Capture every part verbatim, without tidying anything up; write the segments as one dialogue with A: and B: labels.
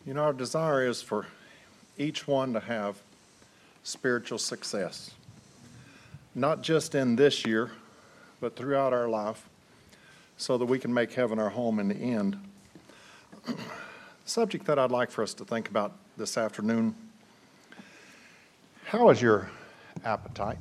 A: You know, our desire is for each one to have spiritual success, not just in this year, but throughout our life, so that we can make heaven our home in the end. The subject that I'd like for us to think about this afternoon: how is your appetite?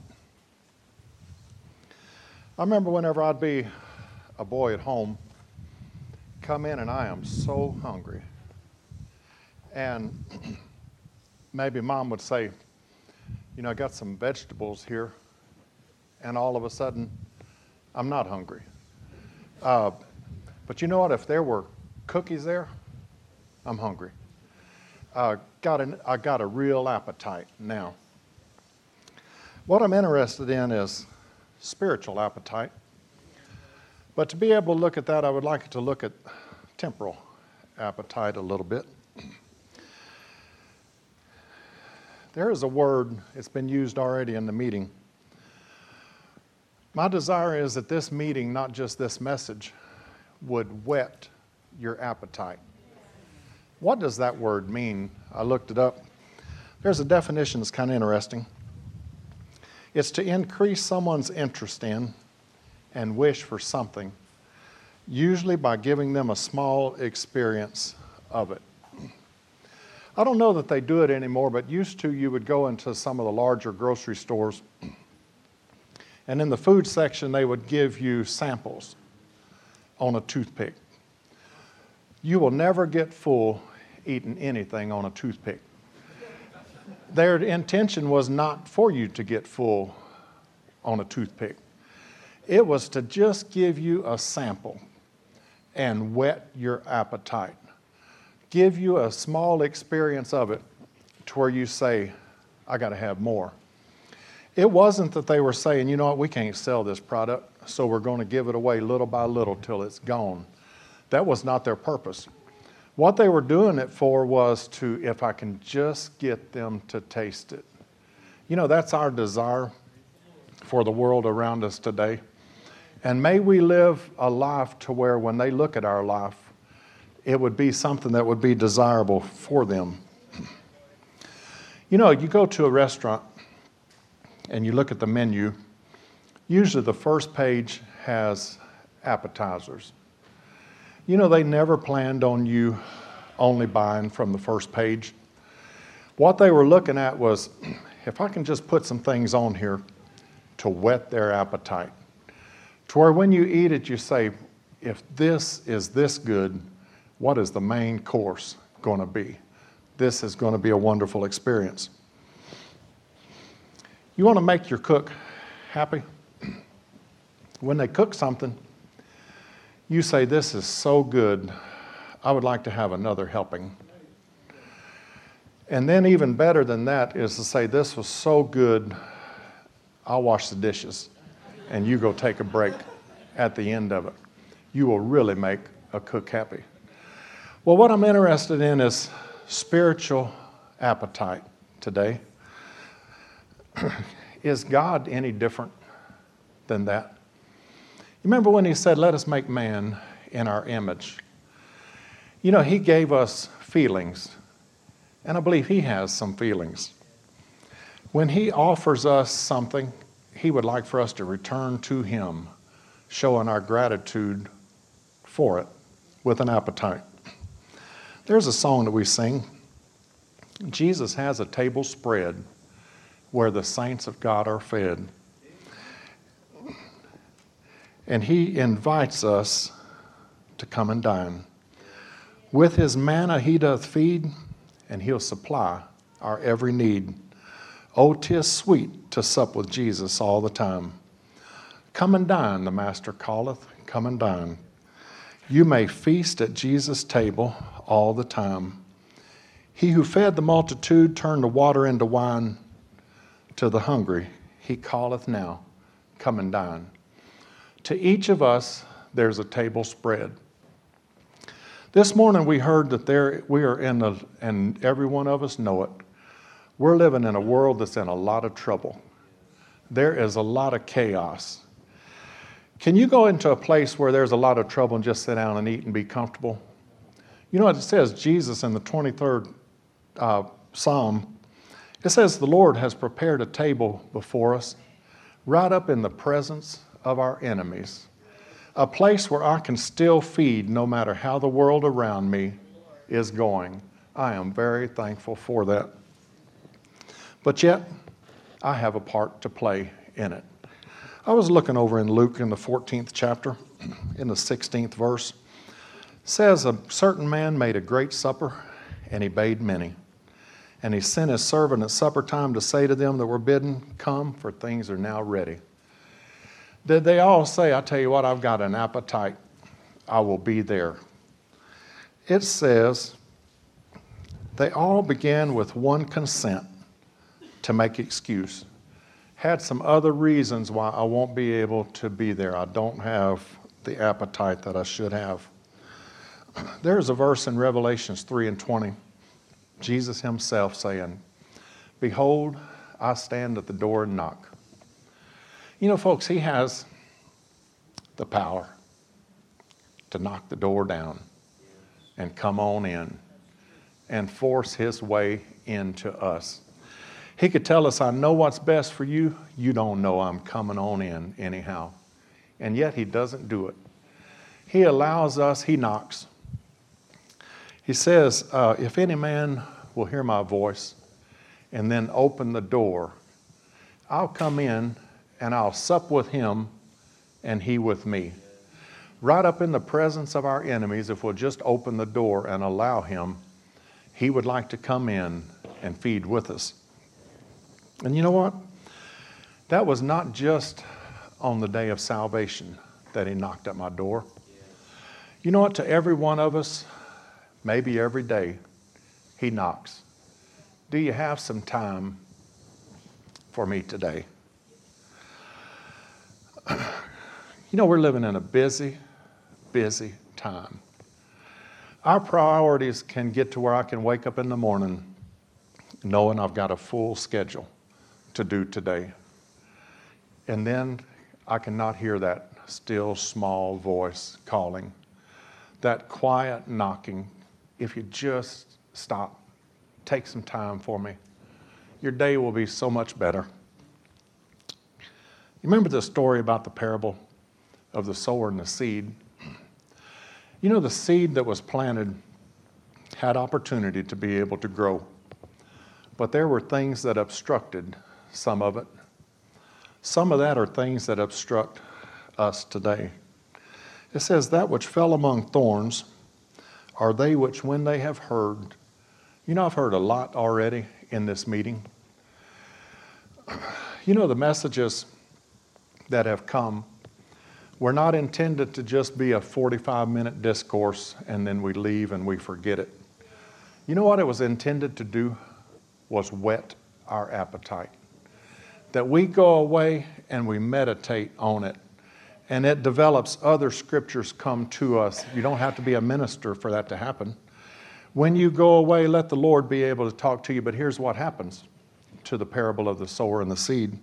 A: I remember whenever I'd be a boy at home, come in and I am so hungry. And maybe Mom would say, you know, I got some vegetables here, and all of a sudden, I'm not hungry. Uh, but you know what? If there were cookies there, I'm hungry. Uh, got an, I got a real appetite now. What I'm interested in is spiritual appetite. But to be able to look at that, I would like to look at temporal appetite a little bit. There is a word, it's been used already in the meeting. My desire is that this meeting, not just this message, would whet your appetite. What does that word mean? I looked it up. There's a definition that's kind of interesting. It's to increase someone's interest in and wish for something, usually by giving them a small experience of it. I don't know that they do it anymore, but used to, you would go into some of the larger grocery stores, and in the food section, they would give you samples on a toothpick. You will never get full eating anything on a toothpick. Their intention was not for you to get full on a toothpick. It was to just give you a sample and whet your appetite. Give you a small experience of it to where you say, I got to have more. It wasn't that they were saying, you know what, we can't sell this product, so we're going to give it away little by little till it's gone. That was not their purpose. What they were doing it for was to, if I can just get them to taste it. You know, that's our desire for the world around us today. And may we live a life to where when they look at our life, it would be something that would be desirable for them. You know, you go to a restaurant and you look at the menu, usually the first page has appetizers. You know, they never planned on you only buying from the first page. What they were looking at was, if I can just put some things on here to whet their appetite, to where when you eat it, you say, if this is this good, what is the main course going to be? This is going to be a wonderful experience. You want to make your cook happy? When they cook something, you say, this is so good, I would like to have another helping. And then even better than that is to say, this was so good, I'll wash the dishes, and you go take a break at the end of it. You will really make a cook happy. Well, what I'm interested in is spiritual appetite today. Is God any different than that? You remember when he said, let us make man in our image? You know, he gave us feelings, and I believe he has some feelings. When he offers us something, he would like for us to return to him, showing our gratitude for it with an appetite. There's a song that we sing. Jesus has a table spread where the saints of God are fed. And he invites us to come and dine. With his manna he doth feed, and he'll supply our every need. Oh, 'tis sweet to sup with Jesus all the time. Come and dine, the Master calleth, come and dine. You may feast at Jesus' table all the time. He who fed the multitude turned the water into wine. To the hungry he calleth now, come and dine. To each of us there's a table spread. This morning we heard that there we are in a, and every one of us know it, we're living in a world that's in a lot of trouble. There is a lot of chaos. Can you go into a place where there's a lot of trouble and just sit down and eat and be comfortable? You know what it says, Jesus in the twenty-third uh, Psalm, it says the Lord has prepared a table before us right up in the presence of our enemies. A place where I can still feed no matter how the world around me is going. I am very thankful for that. But yet, I have a part to play in it. I was looking over in Luke in the fourteenth chapter, in the sixteenth verse. It says, a certain man made a great supper, and he bade many. And he sent his servant at supper time to say to them that were bidden, come, for things are now ready. Did they all say, I tell you what, I've got an appetite, I will be there? It says, they all began with one consent to make excuse. Had some other reasons why I won't be able to be there. I don't have the appetite that I should have. There's a verse in Revelations three and twenty. Jesus himself saying, behold, I stand at the door and knock. You know, folks, he has the power to knock the door down and come on in and force his way into us. He could tell us, I know what's best for you. You don't know I'm coming on in anyhow. And yet he doesn't do it. He allows us, he knocks. He says, uh, if any man will hear my voice and then open the door, I'll come in and I'll sup with him and he with me. Right up in the presence of our enemies, if we'll just open the door and allow him, he would like to come in and feed with us. And you know what? That was not just on the day of salvation that he knocked at my door. You know what? To every one of us, maybe every day, he knocks. Do you have some time for me today? You know, we're living in a busy, busy time. Our priorities can get to where I can wake up in the morning knowing I've got a full schedule to do today. And then I cannot hear that still small voice calling, that quiet knocking. If you just stop, take some time for me, your day will be so much better. You remember the story about the parable of the sower and the seed? You know, the seed that was planted had opportunity to be able to grow, but there were things that obstructed some of it. Some of that are things that obstruct us today. It says, that which fell among thorns are they which when they have heard. You know, I've heard a lot already in this meeting. You know, the messages that have come were not intended to just be a forty-five minute discourse and then we leave and we forget it. You know what it was intended to do? Was whet our appetite. That we go away and we meditate on it, and it develops other scriptures come to us. You don't have to be a minister for that to happen. When you go away, let the Lord be able to talk to you. But here's what happens to the parable of the sower and the seed.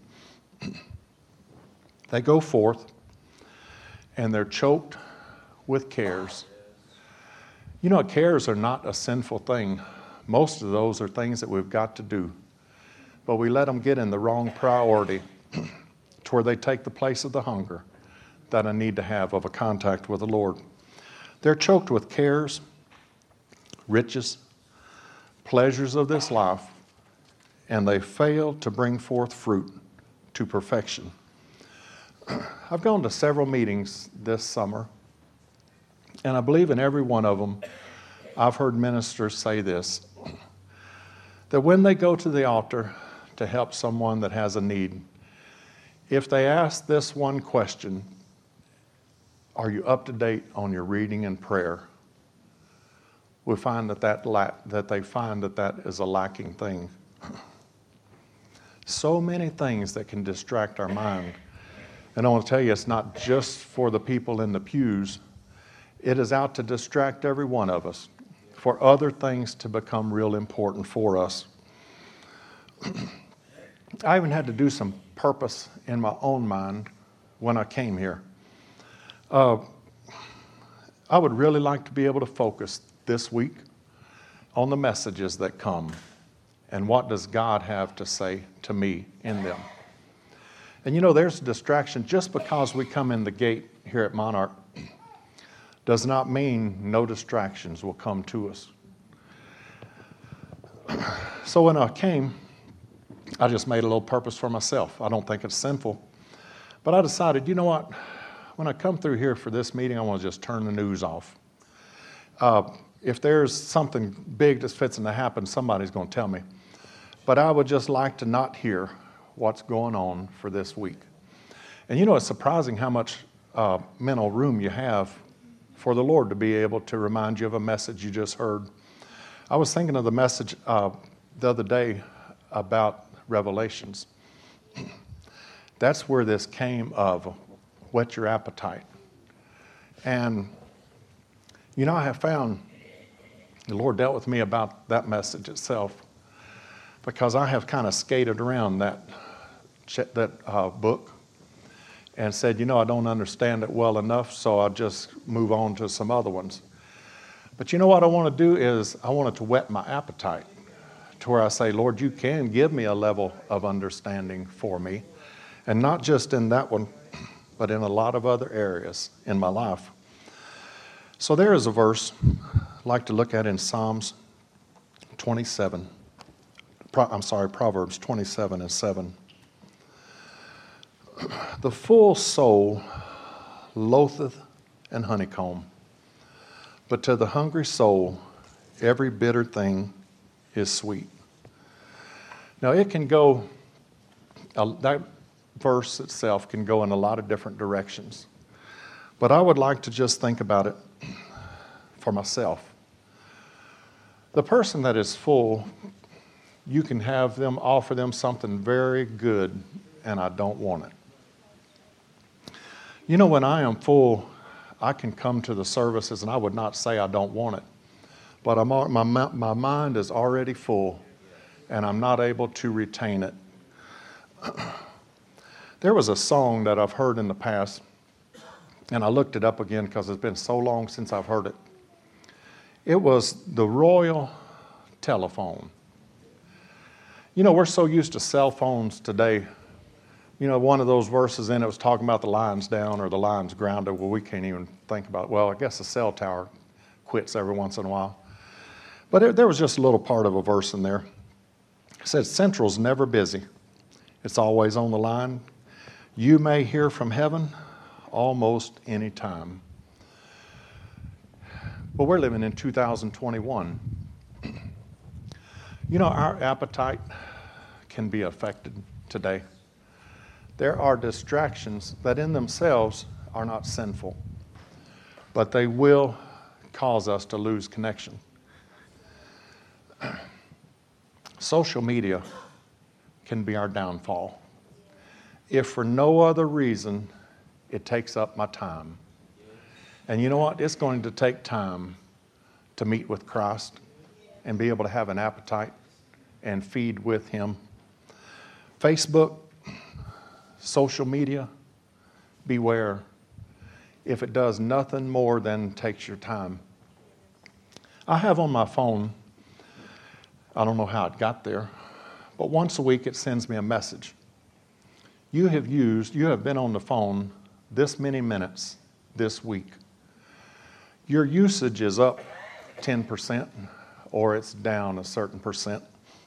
A: They go forth and they're choked with cares. You know, cares are not a sinful thing. Most of those are things that we've got to do. But we let them get in the wrong priority to where they take the place of the hunger that I need to have of a contact with the Lord. They're choked with cares, riches, pleasures of this life, and they fail to bring forth fruit to perfection. I've gone to several meetings this summer, and I believe in every one of them, I've heard ministers say this, that when they go to the altar to help someone that has a need, if they ask this one question, are you up to date on your reading and prayer? We find that that, la- that they find that that is a lacking thing. So many things that can distract our mind. And I want to tell you, it's not just for the people in the pews. It is out to distract every one of us for other things to become real important for us. I even had to do some purpose in my own mind when I came here. Uh, I would really like to be able to focus this week on the messages that come, and what does God have to say to me in them. And you know, there's a distraction. Just because we come in the gate here at Monarch does not mean no distractions will come to us. So when I came, I just made a little purpose for myself. I don't think it's sinful. But I decided, you know what? When I come through here for this meeting, I want to just turn the news off. Uh, if there's something big that's fixing to happen, somebody's going to tell me. But I would just like to not hear what's going on for this week. And you know, it's surprising how much uh, mental room you have for the Lord to be able to remind you of a message you just heard. I was thinking of the message uh, the other day about Revelations. That's where this came of, whet your appetite. And, you know, I have found the Lord dealt with me about that message itself, because I have kind of skated around that, that uh, book and said, you know, I don't understand it well enough, so I'll just move on to some other ones. But you know what I want to do is I want it to whet my appetite to where I say, Lord, you can give me a level of understanding for me. And not just in that one, but in a lot of other areas in my life. So there is a verse I'd like to look at in Psalms twenty-seven. Pro, I'm sorry, Proverbs twenty-seven and seven. The full soul loatheth an honeycomb, but to the hungry soul every bitter thing is sweet. Now it can go, uh, that verse itself can go in a lot of different directions. But I would like to just think about it for myself. The person that is full, you can have them, offer them something very good, and I don't want it. You know, when I am full, I can come to the services and I would not say I don't want it. But I'm, my, my mind is already full, and I'm not able to retain it. There was a song that I've heard in the past, and I looked it up again because it's been so long since I've heard it. It was the Royal Telephone. You know, we're so used to cell phones today. You know, one of those verses in it was talking about the lines down or the lines grounded. Well, we can't even think about it. Well, I guess the cell tower quits every once in a while. But it, there was just a little part of a verse in there. It said, Central's never busy. It's always on the line. You may hear from heaven almost any time. But we're living in two thousand twenty-one. You know, our appetite can be affected today. There are distractions that in themselves are not sinful, but they will cause us to lose connection. Social media can be our downfall. If for no other reason, it takes up my time. And you know what? It's going to take time to meet with Christ and be able to have an appetite and feed with Him. Facebook, social media, beware. If it does nothing more than takes your time. I have on my phone, I don't know how it got there, but once a week it sends me a message. You have used, you have been on the phone this many minutes this week. Your usage is up ten percent or it's down a certain percent.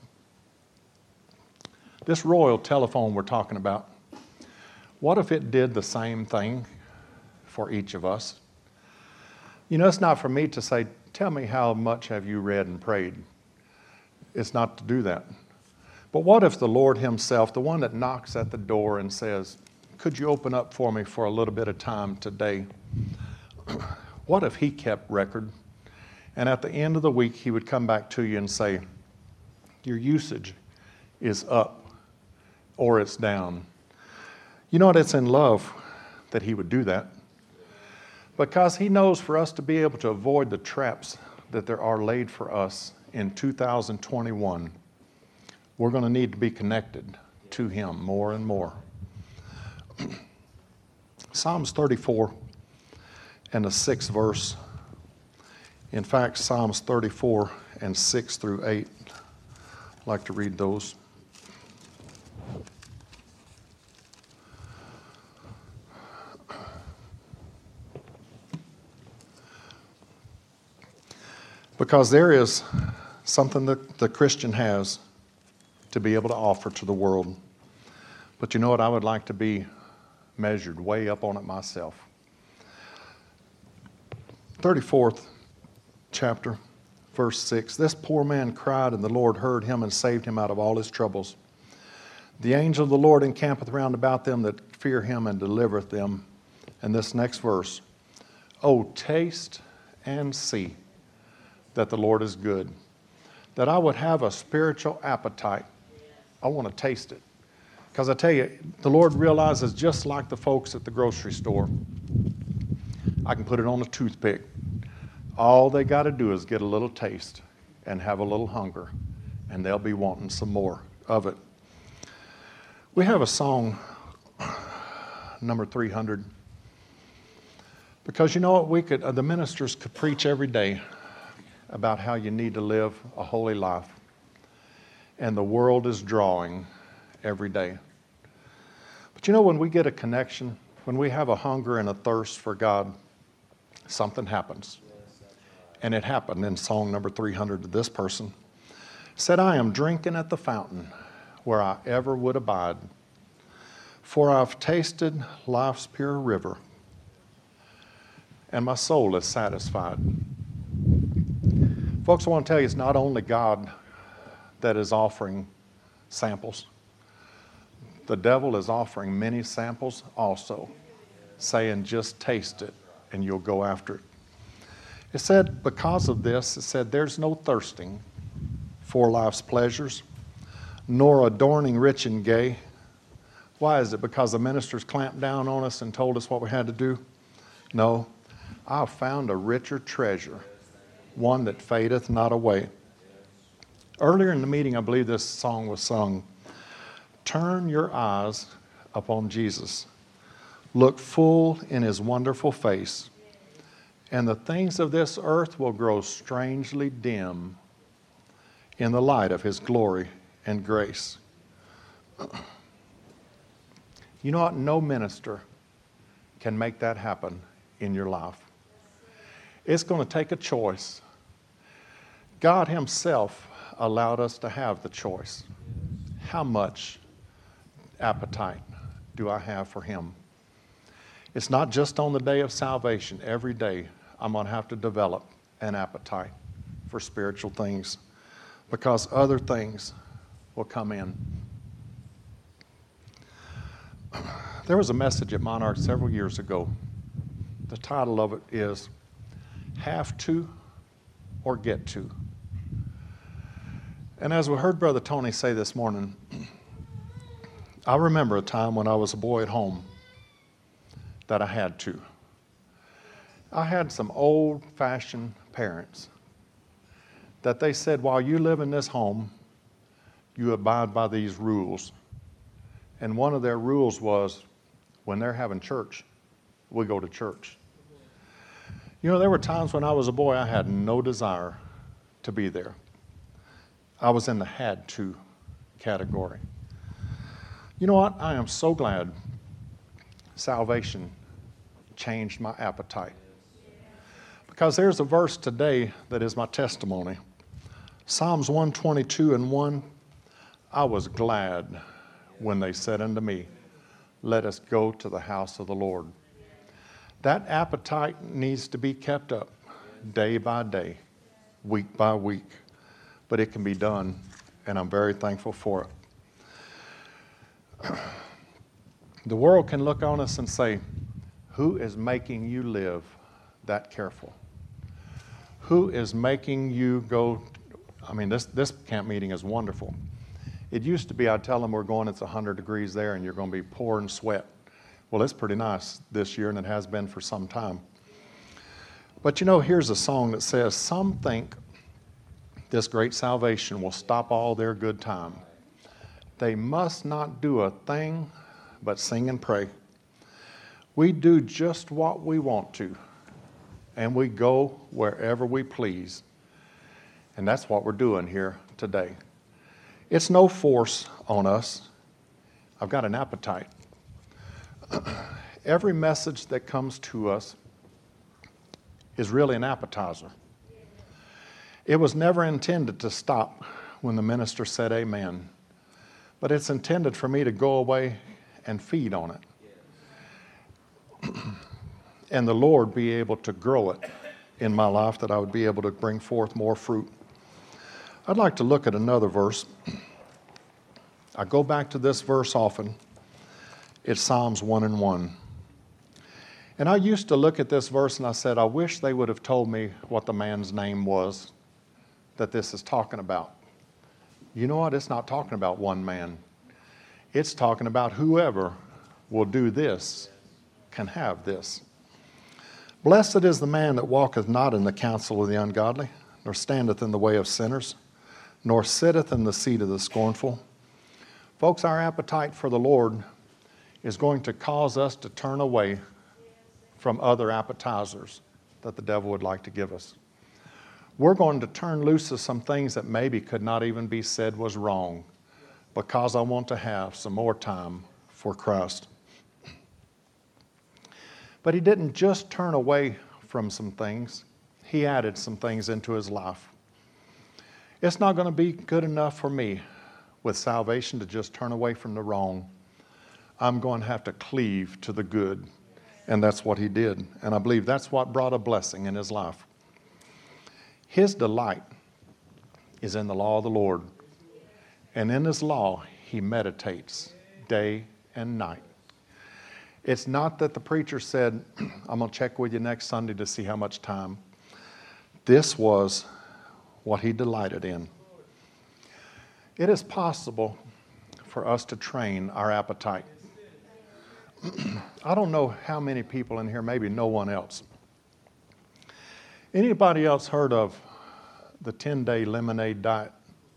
A: This Royal Telephone we're talking about, what if it did the same thing for each of us? You know, it's not for me to say, tell me how much have you read and prayed. It's not to do that. But what if the Lord Himself, the one that knocks at the door and says, could you open up for me for a little bit of time today? What if He kept record? And at the end of the week, He would come back to you and say, your usage is up or it's down. You know what? It's in love that He would do that. Because He knows for us to be able to avoid the traps that there are laid for us in two thousand twenty-one, we're going to need to be connected to Him more and more. Psalms thirty-four and the sixth verse In fact, Psalms thirty-four and six through eight, I'd like to read those. Because there is something that the Christian has to be able to offer to the world. But you know what? I would like to be measured way up on it myself. thirty-fourth chapter, verse six. This poor man cried, and the Lord heard him and saved him out of all his troubles. The angel of the Lord encampeth round about them that fear him and delivereth them. And this next verse. Oh, taste and see that the Lord is good. That I would have a spiritual appetite. I want to taste it. Because I tell you, the Lord realizes, just like the folks at the grocery store, I can put it on a toothpick. All they got to do is get a little taste and have a little hunger, and they'll be wanting some more of it. We have a song, number three hundred. Because you know what, we could, uh, the ministers could preach every day about how you need to live a holy life. And the world is drawing every day. But you know, when we get a connection, when we have a hunger and a thirst for God, something happens. And it happened in song number three hundred to this person. Said, I am drinking at the fountain where I ever would abide. For I've tasted life's pure river, and my soul is satisfied. Folks, I want to tell you, it's not only God that is offering samples. The devil is offering many samples also, saying just taste it and you'll go after it. It said, because of this, it said, there's no thirsting for life's pleasures, nor adorning rich and gay. Why is it? Because the ministers clamped down on us and told us what we had to do? No. I found a richer treasure, one that fadeth not away. Earlier in the meeting, I believe this song was sung. Turn your eyes upon Jesus. Look full in his wonderful face, and the things of this earth will grow strangely dim in the light of his glory and grace. You know what? No minister can make that happen in your life. It's going to take a choice. God himself allowed us to have the choice. How much appetite do I have for him? It's not just on the day of salvation. Every day I'm going to have to develop an appetite for spiritual things, because other things will come in. There was a message at Monarch several years ago. The title of it is Have to or Get to. And as we heard Brother Tony say this morning, I remember a time when I was a boy at home that I had to. I had some old-fashioned parents that they said, while you live in this home, you abide by these rules. And one of their rules was, when they're having church, we go to church. You know, there were times when I was a boy, I had no desire to be there. I was in the had to category. You know what? I am so glad salvation changed my appetite. Because there's a verse today that is my testimony. Psalms one twenty-two and one, I was glad when they said unto me, let us go to the house of the Lord. That appetite needs to be kept up day by day, week by week. But it can be done, and I'm very thankful for it. The world can look on us and say, who is making you live that careful? Who is making you go? I mean, this, this camp meeting is wonderful. It used to be, I'd tell them we're going, it's one hundred degrees there, and you're going to be pouring sweat. Well, it's pretty nice this year, and it has been for some time. But you know, here's a song that says, some think this great salvation will stop all their good time. They must not do a thing but sing and pray. We do just what we want to, and we go wherever we please. And that's what we're doing here today. It's no force on us. I've got an appetite. Every message that comes to us is really an appetizer. It was never intended to stop when the minister said amen, but it's intended for me to go away and feed on it. And the Lord be able to grow it in my life, that I would be able to bring forth more fruit. I'd like to look at another verse. I go back to this verse often. It's Psalms one and one. And I used to look at this verse and I said, I wish they would have told me what the man's name was that this is talking about. You know what? It's not talking about one man. It's talking about whoever will do this can have this. Blessed is the man that walketh not in the counsel of the ungodly, nor standeth in the way of sinners, nor sitteth in the seat of the scornful. Folks, our appetite for the Lord is going to cause us to turn away from other appetizers that the devil would like to give us. We're going to turn loose of some things that maybe could not even be said was wrong, because I want to have some more time for Christ. But he didn't just turn away from some things. He added some things into his life. It's not going to be good enough for me with salvation to just turn away from the wrong. I'm going to have to cleave to the good. And that's what he did. And I believe that's what brought a blessing in his life. His delight is in the law of the Lord. And in his law, he meditates day and night. It's not that the preacher said, I'm going to check with you next Sunday to see how much time. This was what he delighted in. It is possible for us to train our appetite. I don't know how many people in here, maybe no one else. Anybody else heard of the ten-day lemonade diet?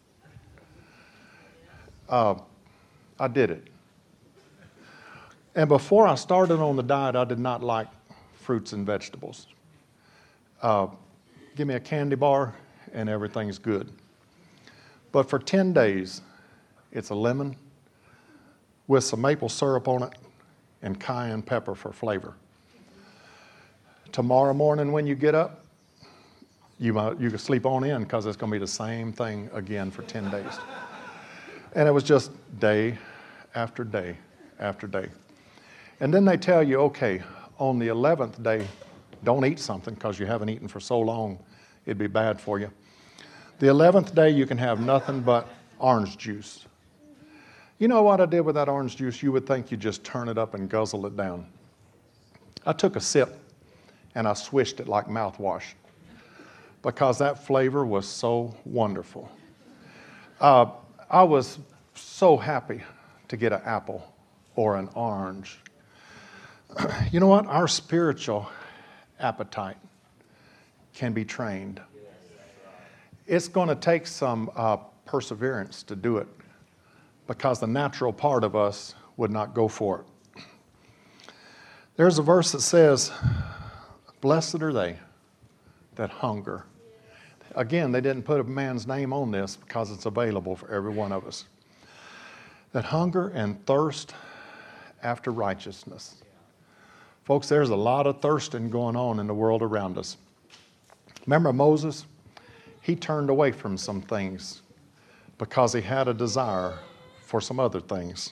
A: Uh, I did it. And before I started on the diet, I did not like fruits and vegetables. Uh, give me a candy bar and everything's good. But for ten days, it's a lemon with some maple syrup on it and cayenne pepper for flavor. Tomorrow morning when you get up, you might, you can sleep on in, because it's going to be the same thing again for ten days. And it was just day after day after day. And then they tell you, okay, on the eleventh day, don't eat something because you haven't eaten for so long, it'd be bad for you. The eleventh day, you can have nothing but orange juice. You know what I did with that orange juice? You would think you just turn it up and guzzle it down. I took a sip and I swished it like mouthwash because that flavor was so wonderful. Uh, I was so happy to get an apple or an orange. You know what? Our spiritual appetite can be trained. It's going to take some uh, perseverance to do it, because the natural part of us would not go for it. There's a verse that says, blessed are they that hunger. Again, they didn't put a man's name on this because it's available for every one of us. That hunger and thirst after righteousness. Folks, there's a lot of thirsting going on in the world around us. Remember Moses? He turned away from some things because he had a desire for some other things.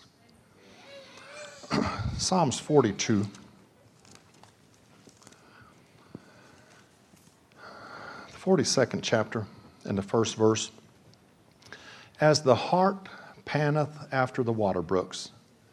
A: Psalms forty-two. The forty-second chapter and the first verse. As the hart panteth after the water brooks.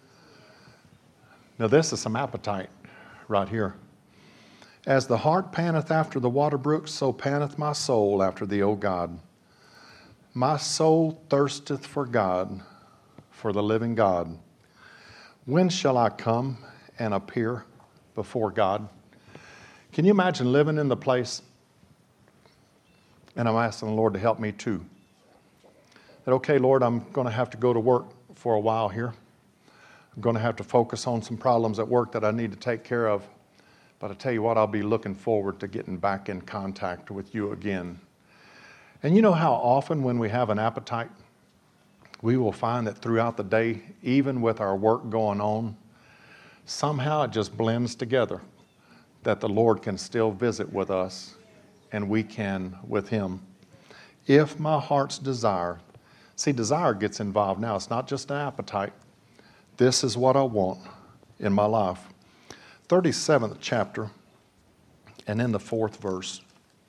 A: Now this is some appetite right here. As the hart panteth after the water brooks, so panteth my soul after thee, O God. My soul thirsteth for God, for the living God. When shall I come and appear before God? Can you imagine living in the place? And I'm asking the Lord to help me too. That, okay, Lord, I'm going to have to go to work for a while here. I'm going to have to focus on some problems at work that I need to take care of. But I tell you what, I'll be looking forward to getting back in contact with you again. And you know how often when we have an appetite, we will find that throughout the day, even with our work going on, somehow it just blends together that the Lord can still visit with us and we can with Him. If my heart's desire, see, desire gets involved now. It's not just an appetite. This is what I want in my life. thirty-seventh chapter and in the fourth verse.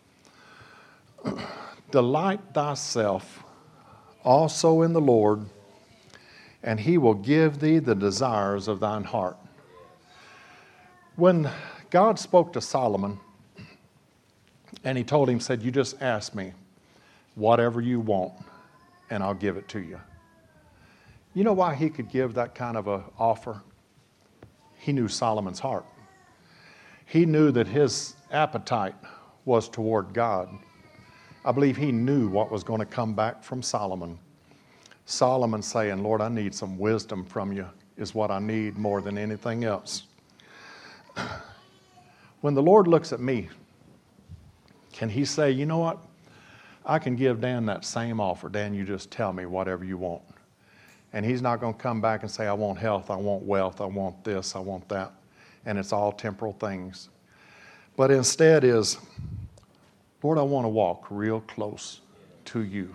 A: Delight thyself also in the Lord, and He will give thee the desires of thine heart. When God spoke to Solomon, and He told him, said, you just ask me whatever you want, and I'll give it to you. You know why He could give that kind of an offer? He knew Solomon's heart. He knew that his appetite was toward God. I believe he knew what was going to come back from Solomon. Solomon saying, Lord, I need some wisdom from you is what I need more than anything else. When the Lord looks at me, can He say, you know what? I can give Dan that same offer. Dan, you just tell me whatever you want. And He's not going to come back and say, I want health, I want wealth, I want this, I want that. And it's all temporal things. But instead is, Lord, I want to walk real close to you.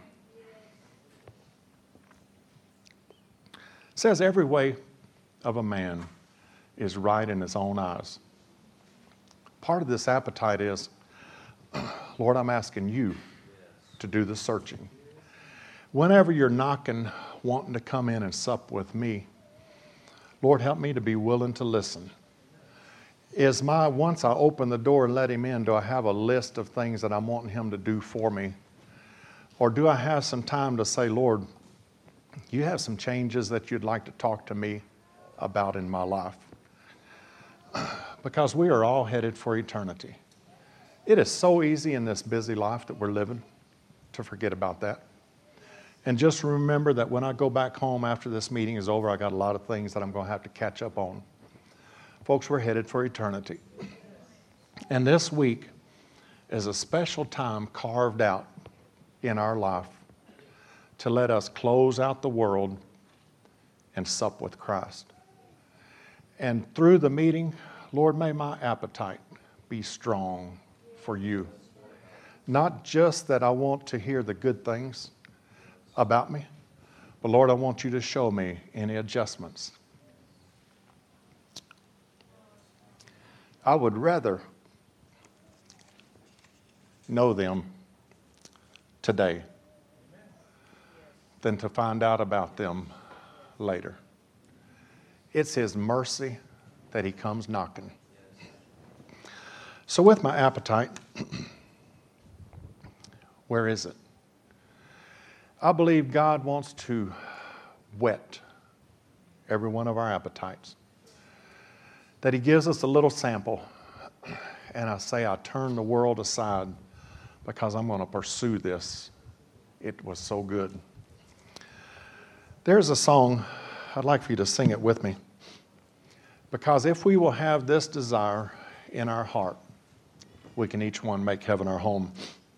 A: It says every way of a man is right in his own eyes. Part of this appetite is, Lord, I'm asking you to do the searching. Whenever you're knocking, wanting to come in and sup with me, Lord, help me to be willing to listen. Is my, once I open the door and let Him in, do I have a list of things that I'm wanting Him to do for me? Or do I have some time to say, Lord, you have some changes that you'd like to talk to me about in my life? Because we are all headed for eternity. It is so easy in this busy life that we're living to forget about that. And just remember that when I go back home after this meeting is over, I got a lot of things that I'm going to have to catch up on. Folks, we're headed for eternity. And this week is a special time carved out in our life to let us close out the world and sup with Christ. And through the meeting, Lord, may my appetite be strong for you. Not just that I want to hear the good things about me, but Lord, I want you to show me any adjustments. I would rather know them today than to find out about them later. It's His mercy that He comes knocking. So with my appetite, where is it? I believe God wants to whet every one of our appetites. That He gives us a little sample, and I say I turn the world aside because I'm going to pursue this. It was so good. There's a song, I'd like for you to sing it with me. Because if we will have this desire in our heart, we can each one make heaven our home.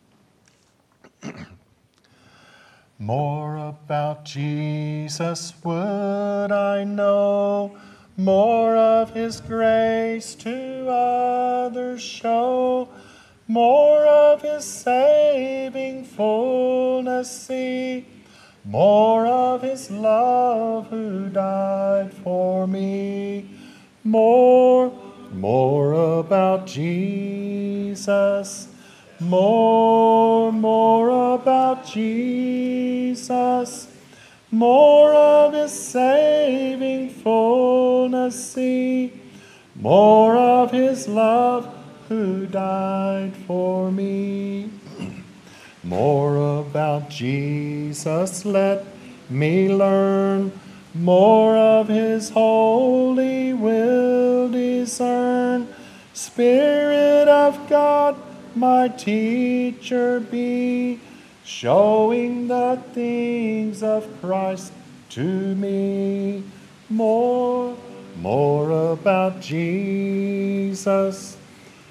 A: More about Jesus would I know, more of His grace to others show, more of His saving fullness see, more of His love who died for me. More, more about Jesus, more, more about Jesus, more of His saving fullness see, more of His love who died for me. More about Jesus let me learn, more of His holy will discern. Spirit of God, my teacher be, showing the things of Christ to me. More, more about Jesus,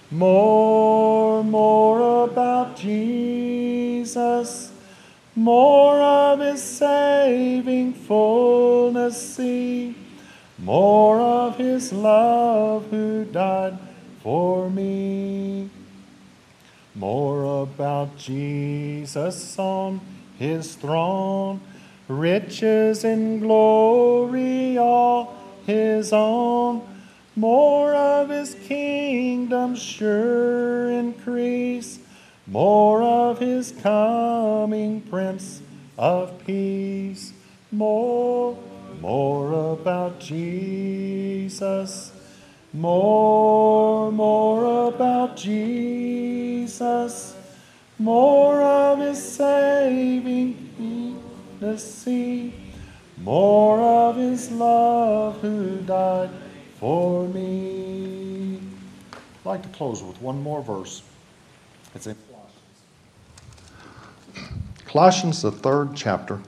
A: More, more about Jesus, more of his saving fullness see, more of his love who died for me. More about Jesus on his throne, riches and glory all his own. More of his kingdom sure increase, more of his coming Prince of Peace. More, more about Jesus, more, more about Jesus, more of his saving peace see, more of his love who died for me. I'd like to close with one more verse. It's in Colossians. Colossians, the third chapter,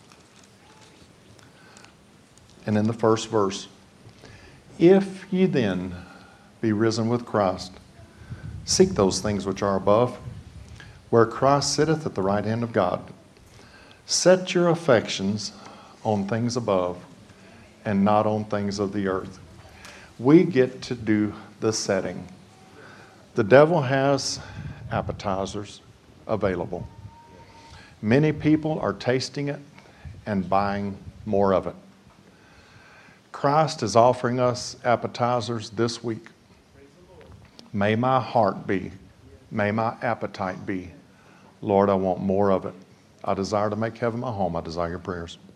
A: and in the first verse. If ye then be risen with Christ, seek those things which are above, where Christ sitteth at the right hand of God. Set your affections on things above and not on things of the earth. We get to do the setting. The devil has appetizers available. Many people are tasting it and buying more of it. Christ is offering us appetizers this week. May my heart be, may my appetite be, Lord, I want more of it. I desire to make heaven my home. I desire your prayers.